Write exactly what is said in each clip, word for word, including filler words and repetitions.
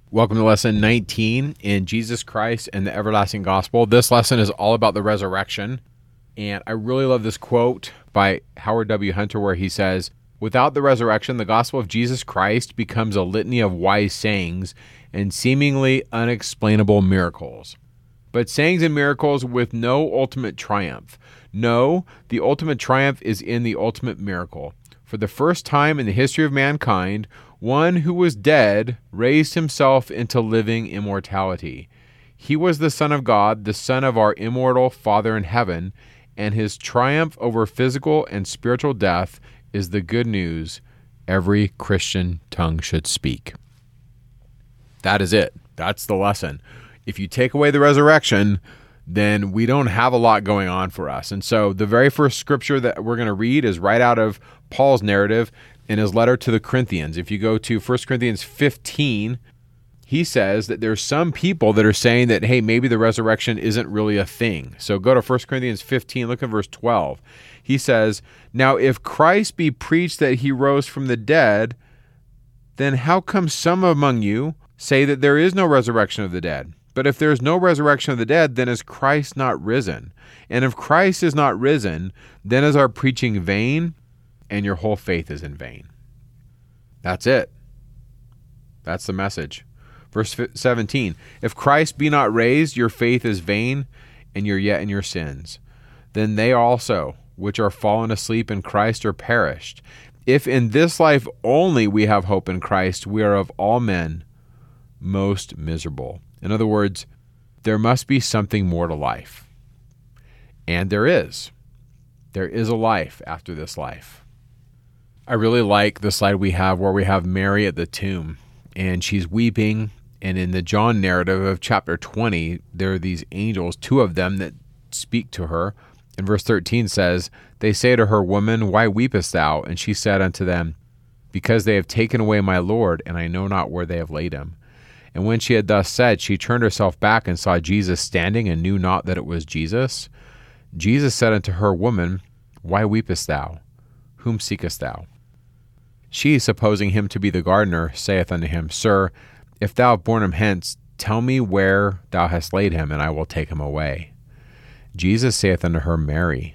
Welcome to lesson nineteen in Jesus Christ and the Everlasting Gospel. This lesson is all about the resurrection. And I really love this quote by Howard W. Hunter where he says, "Without the resurrection, the gospel of Jesus Christ becomes a litany of wise sayings and seemingly unexplainable miracles. But sayings and miracles with no ultimate triumph. No, the ultimate triumph is in the ultimate miracle. For the first time in the history of mankind, one who was dead raised himself into living immortality. He was the Son of God, the Son of our immortal Father in heaven, and his triumph over physical and spiritual death is the good news every Christian tongue should speak." That is it. That's the lesson. If you take away the resurrection, then we don't have a lot going on for us. And so the very first scripture that we're going to read is right out of Paul's narrative in his letter to the Corinthians. If you go to First Corinthians fifteen, he says that there's some people that are saying that, hey, maybe the resurrection isn't really a thing. So go to First Corinthians fifteen, look at verse twelve. He says, "Now if Christ be preached that he rose from the dead, then how come some among you say that there is no resurrection of the dead? But if there is no resurrection of the dead, then is Christ not risen? And if Christ is not risen, then is our preaching vain, and your whole faith is in vain." That's it. That's the message. Verse seventeen, "If Christ be not raised, your faith is vain, and you're yet in your sins. Then they also, which are fallen asleep in Christ, are perished. If in this life only we have hope in Christ, we are of all men most miserable." In other words, there must be something more to life. And there is. There is a life after this life. I really like the slide we have where we have Mary at the tomb, and she's weeping. And in the John narrative of chapter twenty, there are these angels, two of them, that speak to her. And verse thirteen says, "They say to her, 'Woman, why weepest thou?' And she said unto them, Because they have taken away my Lord, and I know not where they have laid him. And when she had thus said, she turned herself back and saw Jesus standing, and knew not that it was Jesus. Jesus said unto her, Woman, why weepest thou? Whom seekest thou? She, supposing him to be the gardener, saith unto him, Sir, if thou have borne him hence, tell me where thou hast laid him, and I will take him away. Jesus saith unto her, Mary.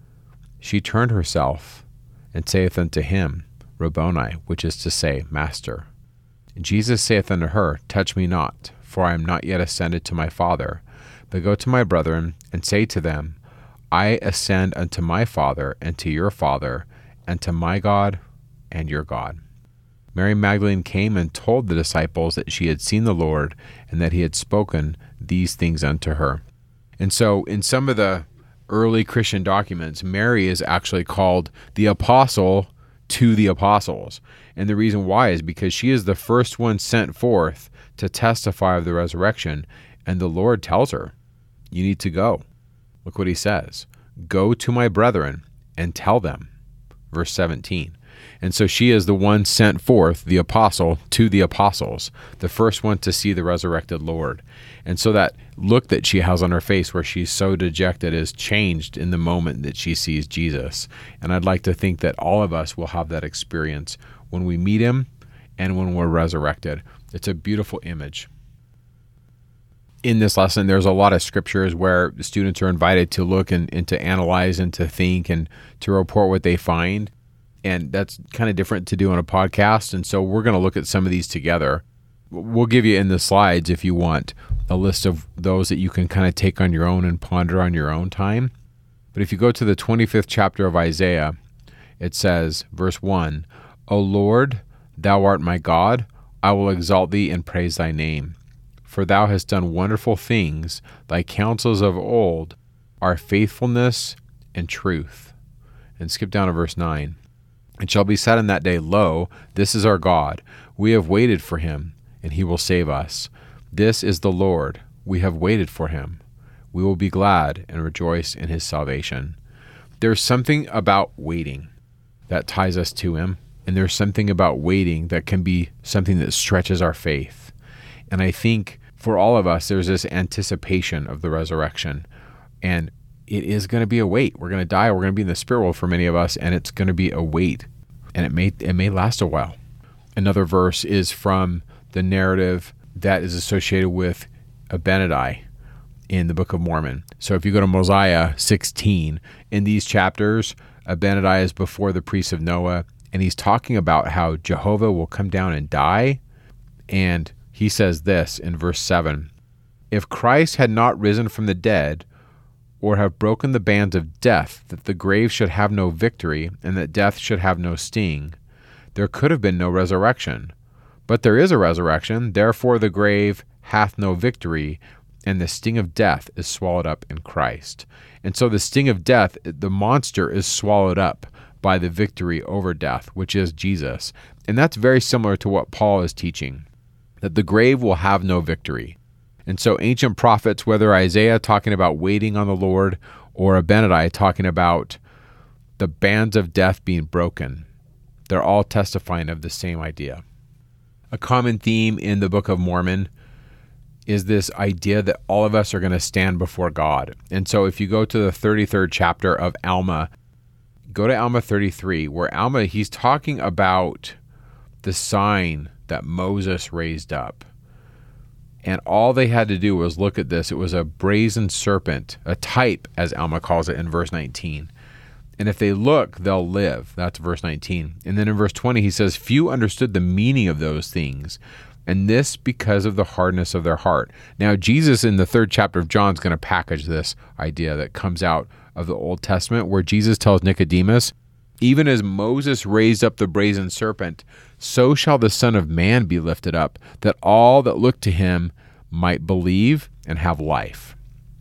She turned herself, and saith unto him, Rabboni, which is to say, Master. Jesus saith unto her, Touch me not, for I am not yet ascended to my Father, but go to my brethren, and say to them, I ascend unto my Father, and to your Father, and to my God, and your God. Mary Magdalene came and told the disciples that she had seen the Lord, and that he had spoken these things unto her. And so, in some of the early Christian documents, Mary is actually called the apostle to the apostles. And the reason why is because she is the first one sent forth to testify of the resurrection. And the Lord tells her, you need to go. Look what he says. Go to my brethren and tell them. Verse seventeen. And so she is the one sent forth, the apostle, to the apostles, the first one to see the resurrected Lord. And so that look that she has on her face where she's so dejected is changed in the moment that she sees Jesus. And I'd like to think that all of us will have that experience when we meet him and when we're resurrected. It's a beautiful image. In this lesson, there's a lot of scriptures where the students are invited to look and, and to analyze and to think and to report what they find. And that's kind of different to do on a podcast. And so we're going to look at some of these together. We'll give you in the slides, if you want, a list of those that you can kind of take on your own and ponder on your own time. But if you go to the twenty-fifth chapter of Isaiah, it says, verse one, O Lord, thou art my God, I will exalt thee and praise thy name. For thou hast done wonderful things, thy counsels of old are faithfulness and truth. And skip down to verse nine. It shall be said in that day, Lo, this is our God. We have waited for him, and he will save us. This is the Lord. We have waited for him. We will be glad and rejoice in his salvation. There's something about waiting that ties us to him, and there's something about waiting that can be something that stretches our faith. And I think for all of us, there's this anticipation of the resurrection, and it is going to be a wait. We're going to die. We're going to be in the spirit world for many of us, and it's going to be a wait, and it may it may last a while. Another verse is from the narrative that is associated with Abinadi in the Book of Mormon. So if you go to Mosiah sixteen, in these chapters, Abinadi is before the priests of Noah, and he's talking about how Jehovah will come down and die. And he says this in verse seven, "If Christ had not risen from the dead, or have broken the bands of death, that the grave should have no victory, and that death should have no sting, there could have been no resurrection. But there is a resurrection, therefore the grave hath no victory, and the sting of death is swallowed up in Christ." And so the sting of death, the monster, is swallowed up by the victory over death, which is Jesus. And that's very similar to what Paul is teaching, that the grave will have no victory. And so ancient prophets, whether Isaiah talking about waiting on the Lord or Abinadi talking about the bands of death being broken, they're all testifying of the same idea. A common theme in the Book of Mormon is this idea that all of us are going to stand before God. And so if you go to the thirty-third chapter of Alma, go to Alma thirty-three, where Alma, he's talking about the sign that Moses raised up. And all they had to do was look at this. It was a brazen serpent, a type, as Alma calls it in verse nineteen. And if they look, they'll live. That's verse nineteen. And then in verse twenty, he says, "Few understood the meaning of those things, and this because of the hardness of their heart." Now, Jesus in the third chapter of John is going to package this idea that comes out of the Old Testament, where Jesus tells Nicodemus, "Even as Moses raised up the brazen serpent, so shall the Son of Man be lifted up, that all that look to him might believe and have life."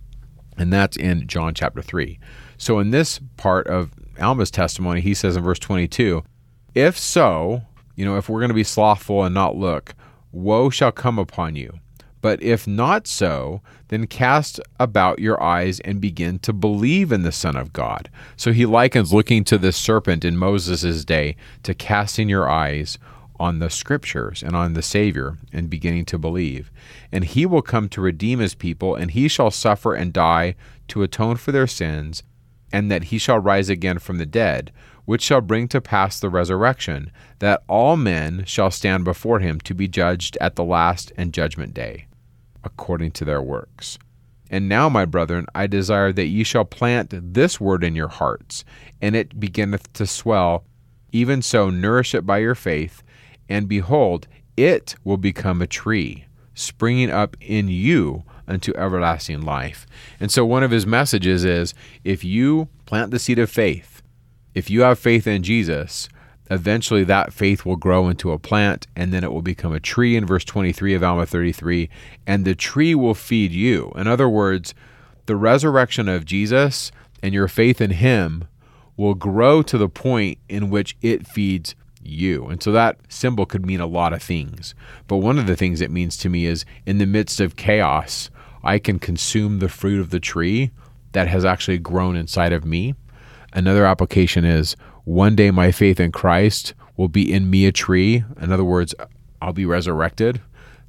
And that's in John chapter three. So in this part of Alma's testimony, he says in verse twenty-two, "If so," you know, if we're going to be slothful and not look, "woe shall come upon you. But if not so, then cast about your eyes and begin to believe in the Son of God." So he likens looking to the serpent in Moses' day to casting your eyes on the scriptures and on the Savior and beginning to believe. "And he will come to redeem his people, and he shall suffer and die to atone for their sins, and that he shall rise again from the dead, which shall bring to pass the resurrection, that all men shall stand before him to be judged at the last and judgment day, according to their works. And now, my brethren, I desire that ye shall plant this word in your hearts, and it beginneth to swell. Even so, nourish it by your faith, and behold, it will become a tree, springing up in you unto everlasting life." And so one of his messages is, if you plant the seed of faith, if you have faith in Jesus, eventually that faith will grow into a plant, and then it will become a tree in verse twenty-three of Alma thirty-three, and the tree will feed you. In other words, the resurrection of Jesus and your faith in him will grow to the point in which it feeds you. And so that symbol could mean a lot of things. But one of the things it means to me is, in the midst of chaos, I can consume the fruit of the tree that has actually grown inside of me. Another application is, one day my faith in Christ will be in me a tree. In other words, I'll be resurrected.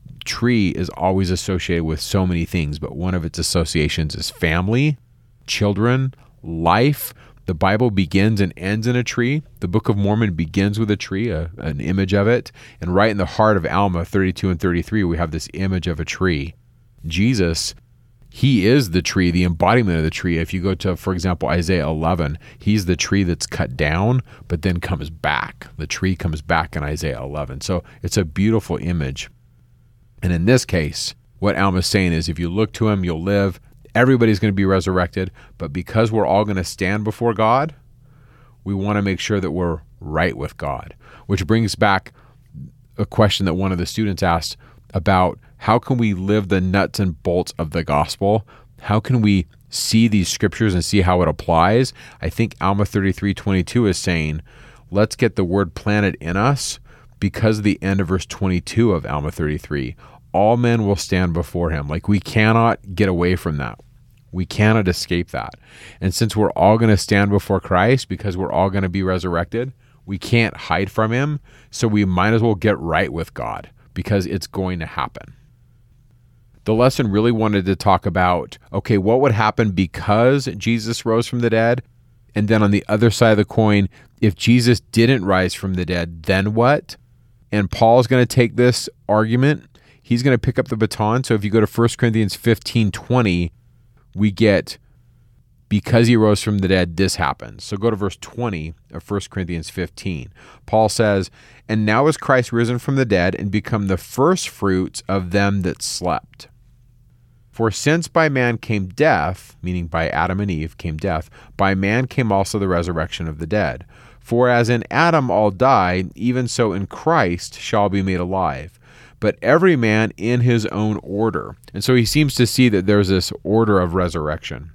Tree is always associated with so many things, but one of its associations is family, children, life. The Bible begins and ends in a tree. The Book of Mormon begins with a tree, a, an image of it. And right in the heart of Alma thirty-two and thirty-three, we have this image of a tree. Jesus, he is the tree, the embodiment of the tree. If you go to, for example, Isaiah eleven, he's the tree that's cut down, but then comes back. The tree comes back in Isaiah eleven. So it's a beautiful image. And in this case, what Alma's saying is, if you look to him, you'll live. Everybody's going to be resurrected. But because we're all going to stand before God, we want to make sure that we're right with God. Which brings back a question that one of the students asked about, how can we live the nuts and bolts of the gospel? How can we see these scriptures and see how it applies? I think Alma thirty-three twenty-two is saying, let's get the word planted in us, because of the end of verse twenty-two of Alma thirty-three. All men will stand before him. Like, we cannot get away from that. We cannot escape that. And since we're all going to stand before Christ, because we're all going to be resurrected, we can't hide from him. So we might as well get right with God, because it's going to happen. The lesson really wanted to talk about, okay, what would happen because Jesus rose from the dead? And then on the other side of the coin, if Jesus didn't rise from the dead, then what? And Paul's going to take this argument. he's going to pick up the baton. So if you go to First Corinthians fifteen twenty, we get, because he rose from the dead, this happens. So go to verse twenty of First Corinthians fifteen. Paul says, "And now is Christ risen from the dead and become the first fruits of them that slept. For since by man came death," meaning by Adam and Eve came death, "by man came also the resurrection of the dead. For as in Adam all die, even so in Christ shall be made alive. But every man in his own order." And so he seems to see that there's this order of resurrection.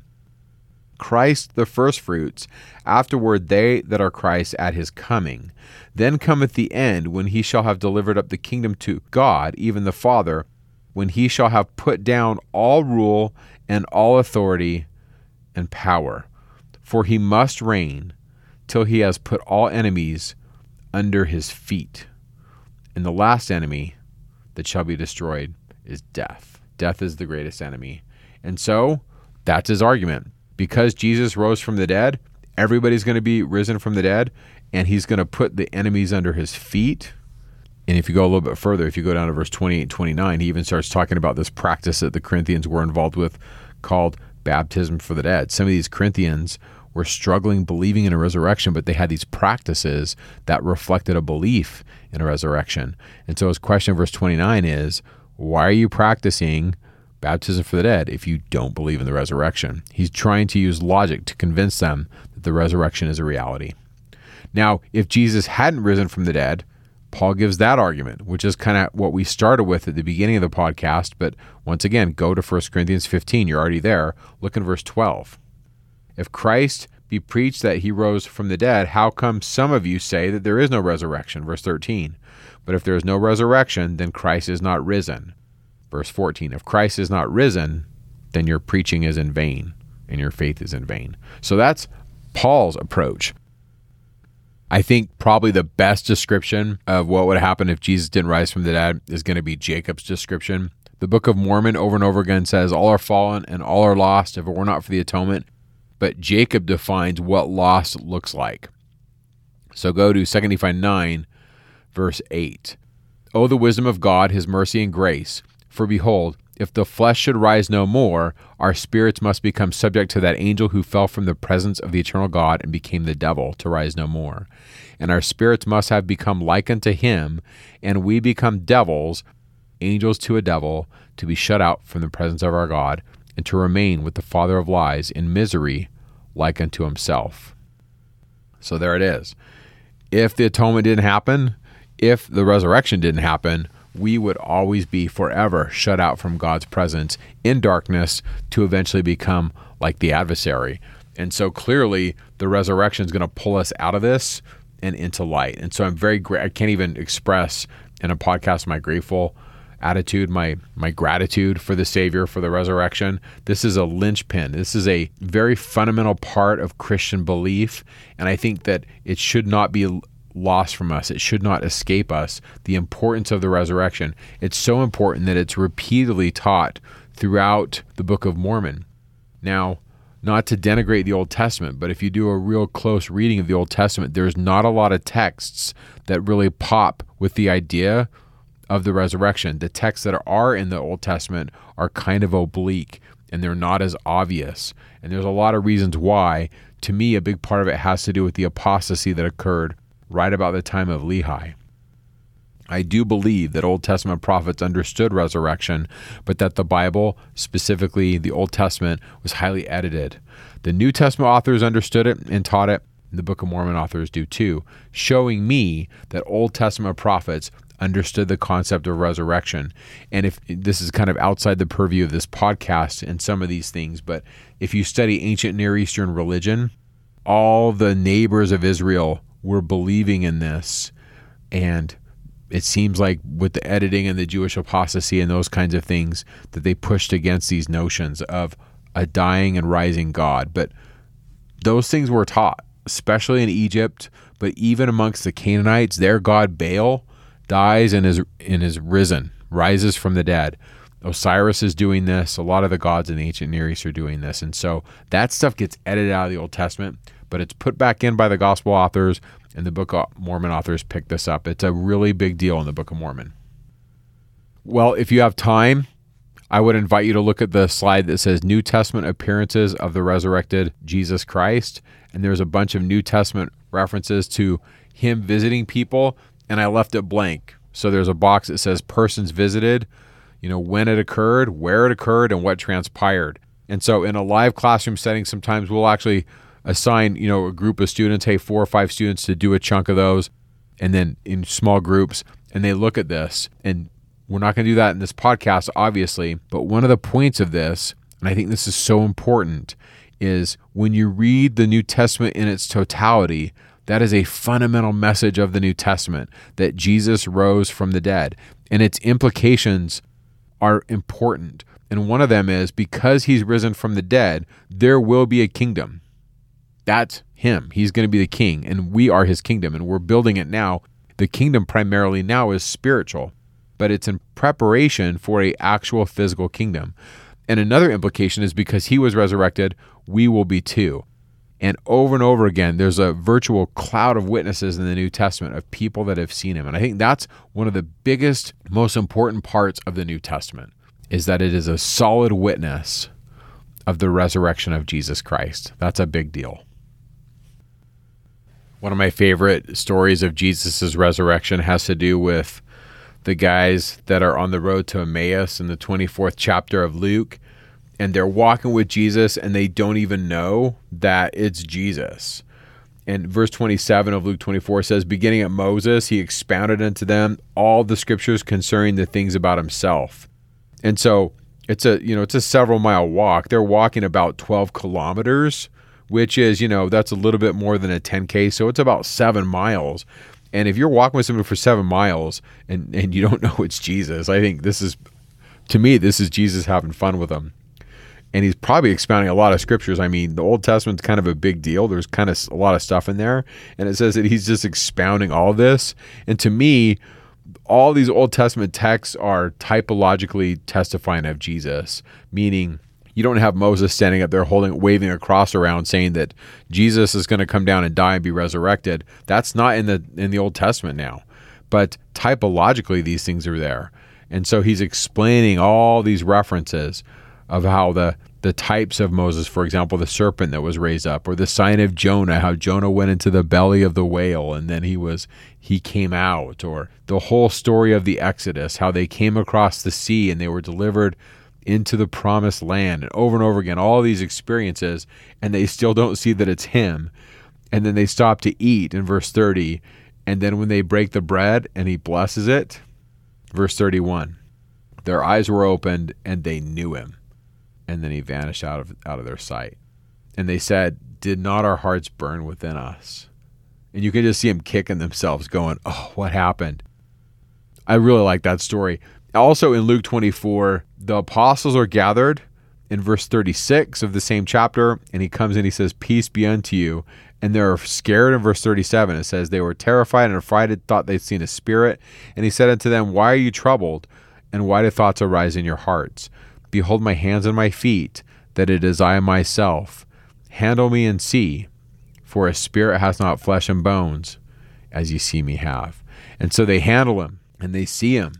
"Christ the firstfruits, afterward they that are Christ at his coming. Then cometh the end, when he shall have delivered up the kingdom to God, even the Father, when he shall have put down all rule and all authority and power. For he must reign till he has put all enemies under his feet. And the last enemy that shall be destroyed is death." Death is the greatest enemy. And so that's his argument. Because Jesus rose from the dead, everybody's going to be risen from the dead, and he's going to put the enemies under his feet. And if you go a little bit further, if you go down to verse twenty-eight and twenty-nine, he even starts talking about this practice that the Corinthians were involved with called baptism for the dead. Some of these Corinthians were struggling believing in a resurrection, but they had these practices that reflected a belief in a resurrection. And so his question in verse twenty-nine is, why are you practicing baptism for the dead if you don't believe in the resurrection? He's trying to use logic to convince them that the resurrection is a reality. Now, if Jesus hadn't risen from the dead, Paul gives that argument, which is kind of what we started with at the beginning of the podcast. But once again, go to First Corinthians fifteen. You're already there. Look in verse twelve. "If Christ be preached that he rose from the dead, how come some of you say that there is no resurrection?" Verse thirteen. "But if there is no resurrection, then Christ is not risen." Verse fourteen. "If Christ is not risen, then your preaching is in vain and your faith is in vain." So that's Paul's approach. I think probably the best description of what would happen if Jesus didn't rise from the dead is going to be Jacob's description. The Book of Mormon over and over again says, all are fallen and all are lost if it were not for the atonement. But Jacob defines what lost looks like. So go to Second Nephi nine, verse eight. "O the wisdom of God, his mercy and grace. For behold, if the flesh should rise no more, our spirits must become subject to that angel who fell from the presence of the eternal God and became the devil, to rise no more. And our spirits must have become like unto him, and we become devils, angels to a devil, to be shut out from the presence of our God, and to remain with the father of lies in misery like unto himself." So there it is. If the atonement didn't happen, if the resurrection didn't happen, we would always be forever shut out from God's presence in darkness to eventually become like the adversary. And so clearly the resurrection is going to pull us out of this and into light. And so I'm very gra- I can't even express in a podcast my grateful attitude, my my gratitude for the Savior, for the resurrection. This is a linchpin. This is a very fundamental part of Christian belief, and I think that it should not be lost from us. It should not escape us, the importance of the resurrection. It's so important that it's repeatedly taught throughout the Book of Mormon. Now, not to denigrate the Old Testament, but if you do a real close reading of the Old Testament, there's not a lot of texts that really pop with the idea of the resurrection. The texts that are in the Old Testament are kind of oblique, and they're not as obvious. And there's a lot of reasons why. To me, a big part of it has to do with the apostasy that occurred right about the time of Lehi. I do believe that Old Testament prophets understood resurrection, but that the Bible, specifically the Old Testament, was highly edited. The New Testament authors understood it and taught it, and the Book of Mormon authors do too, showing me that Old Testament prophets understood the concept of resurrection. And if this is kind of outside the purview of this podcast and some of these things, but if you study ancient Near Eastern religion, all the neighbors of Israel were believing in this, and it seems like with the editing and the Jewish apostasy and those kinds of things that they pushed against these notions of a dying and rising God. But those things were taught, especially in Egypt, but even amongst the Canaanites, their god Baal dies and is and is risen, rises from the dead. Osiris is doing this. A lot of the gods in the ancient Near East are doing this. And so that stuff gets edited out of the Old Testament, but it's put back in by the gospel authors, and the Book of Mormon authors pick this up. It's a really big deal in the Book of Mormon. Well, if you have time, I would invite you to look at the slide that says New Testament appearances of the resurrected Jesus Christ. And there's a bunch of New Testament references to him visiting people, and I left it blank. So there's a box that says persons visited, you know, when it occurred, where it occurred, and what transpired. And so in a live classroom setting, sometimes we'll actually assign, you know, a group of students, hey, four or five students to do a chunk of those, and then in small groups, and they look at this. And we're not going to do that in this podcast, obviously, but one of the points of this, and I think this is so important, is when you read the New Testament in its totality, that is a fundamental message of the New Testament, that Jesus rose from the dead. And its implications are important. And one of them is, because he's risen from the dead, there will be a kingdom. That's him. He's going to be the king, and we are his kingdom, and we're building it now. The kingdom primarily now is spiritual, but it's in preparation for an actual physical kingdom. And another implication is, because he was resurrected, we will be too. And over and over again, there's a virtual cloud of witnesses in the New Testament of people that have seen him. And I think that's one of the biggest, most important parts of the New Testament, is that it is a solid witness of the resurrection of Jesus Christ. That's a big deal. One of my favorite stories of Jesus' resurrection has to do with the guys that are on the road to Emmaus in the twenty-fourth chapter of Luke, and they're walking with Jesus and they don't even know that it's Jesus. And verse twenty-seven of Luke twenty-four says, beginning at Moses, he expounded unto them all the scriptures concerning the things about himself. And so it's a, you know, it's a several mile walk. They're walking about twelve kilometers, which is, you know, that's a little bit more than a ten K. So it's about seven miles. And if you're walking with somebody for seven miles and, and you don't know it's Jesus, I think this is, to me, this is Jesus having fun with them. And he's probably expounding a lot of scriptures. I mean, the Old Testament's kind of a big deal. There's kind of a lot of stuff in there. And it says that he's just expounding all of this. And to me, all these Old Testament texts are typologically testifying of Jesus, meaning you don't have Moses standing up there holding, waving a cross around saying that Jesus is going to come down and die and be resurrected. That's not in the in the Old Testament now. But typologically, these things are there. And so he's explaining all these references of how the, the types of Moses, for example, the serpent that was raised up, or the sign of Jonah, how Jonah went into the belly of the whale and then he was he came out, or the whole story of the Exodus, how they came across the sea and they were delivered into the promised land, and over and over again, all these experiences, and they still don't see that it's him. And then they stop to eat in verse thirty, and then when they break the bread and he blesses it, verse thirty-one, their eyes were opened and they knew him, and then he vanished out of out of their sight. And they said, did not our hearts burn within us? And you can just see them kicking themselves going, oh, what happened? I really like that story. Also in Luke twenty-four, the apostles are gathered in verse thirty-six of the same chapter, and he comes in, he says, peace be unto you. And they're scared in verse thirty-seven. It says, they were terrified and affrighted, thought they'd seen a spirit. And he said unto them, why are you troubled? And why do thoughts arise in your hearts? Behold my hands and my feet, that it is I myself. Handle me and see, for a spirit has not flesh and bones, as ye see me have. And so they handle him, and they see him.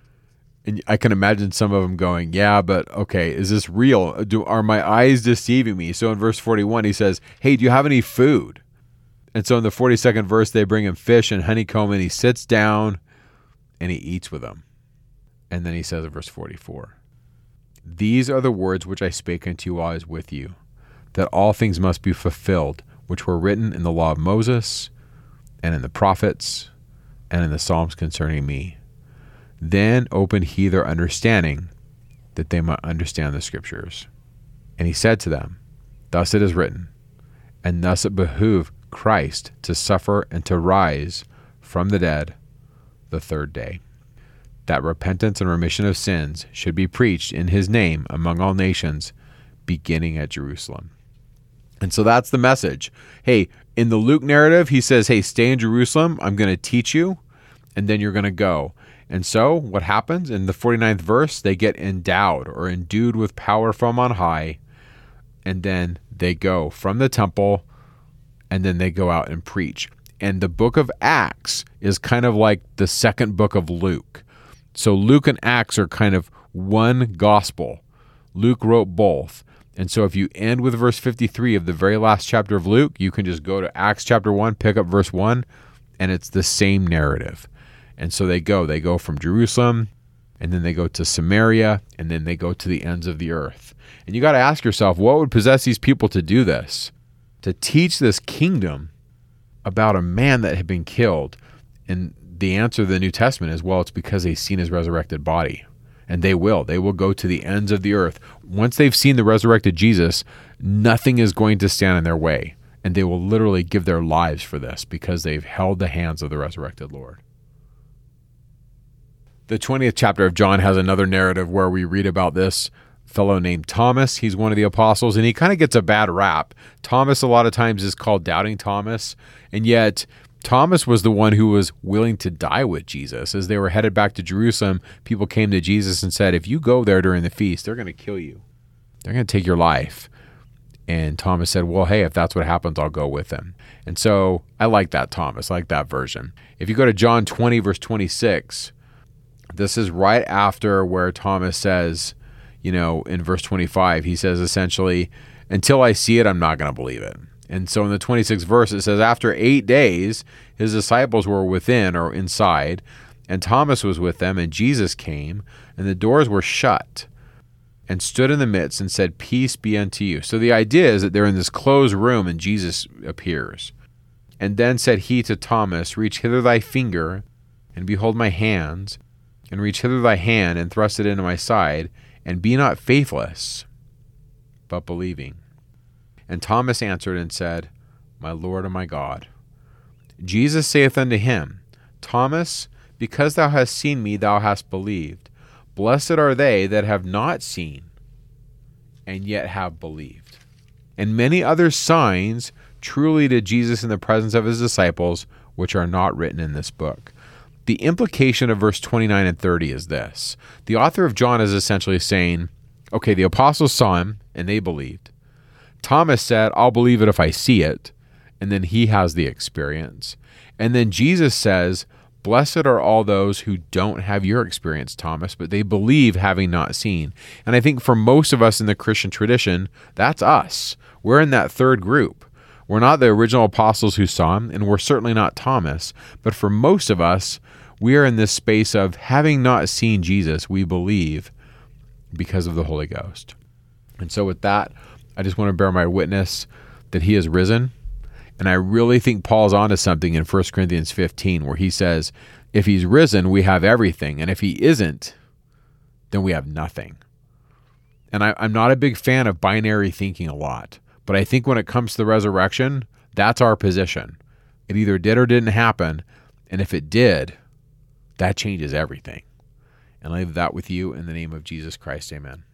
And I can imagine some of them going, yeah, but okay, is this real? Do, are my eyes deceiving me? So in verse forty-one, he says, hey, do you have any food? And so in the forty-second verse, they bring him fish and honeycomb, and he sits down and he eats with them. And then he says in verse forty-four, these are the words which I spake unto you while I was with you, that all things must be fulfilled, which were written in the law of Moses, and in the prophets, and in the Psalms concerning me. Then opened he their understanding, that they might understand the scriptures. And he said to them, thus it is written, and thus it behooved Christ to suffer and to rise from the dead the third day, that repentance and remission of sins should be preached in his name among all nations, beginning at Jerusalem. And so that's the message. Hey, in the Luke narrative, he says, hey, stay in Jerusalem. I'm going to teach you, and then you're going to go. And so what happens in the forty-ninth verse, they get endowed or endued with power from on high, and then they go from the temple, and then they go out and preach. And the book of Acts is kind of like the second book of Luke. So Luke and Acts are kind of one gospel. Luke wrote both. And so if you end with verse fifty-three of the very last chapter of Luke, you can just go to Acts chapter one, pick up verse one, and it's the same narrative. And so they go. They go from Jerusalem, and then they go to Samaria, and then they go to the ends of the earth. And you got to ask yourself, what would possess these people to do this? To teach this kingdom about a man that had been killed? And the answer of the New Testament is, well, it's because they've seen his resurrected body. And they will. They will go to the ends of the earth. Once they've seen the resurrected Jesus, nothing is going to stand in their way. And they will literally give their lives for this because they've held the hands of the resurrected Lord. The twentieth chapter of John has another narrative where we read about this fellow named Thomas. He's one of the apostles, and he kind of gets a bad rap. Thomas a lot of times is called Doubting Thomas, and yet Thomas was the one who was willing to die with Jesus. As they were headed back to Jerusalem, people came to Jesus and said, if you go there during the feast, they're going to kill you. They're going to take your life. And Thomas said, well, hey, if that's what happens, I'll go with them. And so I like that Thomas. I like that version. If you go to John twenty, verse twenty-six, this is right after where Thomas says, you know, in verse twenty-five, he says essentially, until I see it, I'm not going to believe it. And so in the twenty-sixth verse, it says, after eight days, his disciples were within or inside, and Thomas was with them, and Jesus came, and the doors were shut, and stood in the midst and said, peace be unto you. So the idea is that they're in this closed room, and Jesus appears. And then said he to Thomas, reach hither thy finger, and behold my hands, and reach hither thy hand, and thrust it into my side, and be not faithless, but believing. And Thomas answered and said, my Lord and my God. Jesus saith unto him, Thomas, because thou hast seen me, thou hast believed. Blessed are they that have not seen, and yet have believed. And many other signs truly did Jesus in the presence of his disciples, which are not written in this book. The implication of verse twenty-nine and thirty is this. The author of John is essentially saying, okay, the apostles saw him, and they believed. Thomas said, I'll believe it if I see it. And then he has the experience. And then Jesus says, blessed are all those who don't have your experience, Thomas, but they believe having not seen. And I think for most of us in the Christian tradition, that's us. We're in that third group. We're not the original apostles who saw him, and we're certainly not Thomas. But for most of us, we are in this space of having not seen Jesus, we believe because of the Holy Ghost. And so with that, I just want to bear my witness that he is risen. And I really think Paul's onto something in First Corinthians fifteen, where he says, if he's risen, we have everything. And if he isn't, then we have nothing. And I, I'm not a big fan of binary thinking a lot. But I think when it comes to the resurrection, that's our position. It either did or didn't happen. And if it did, that changes everything. And I leave that with you in the name of Jesus Christ. Amen.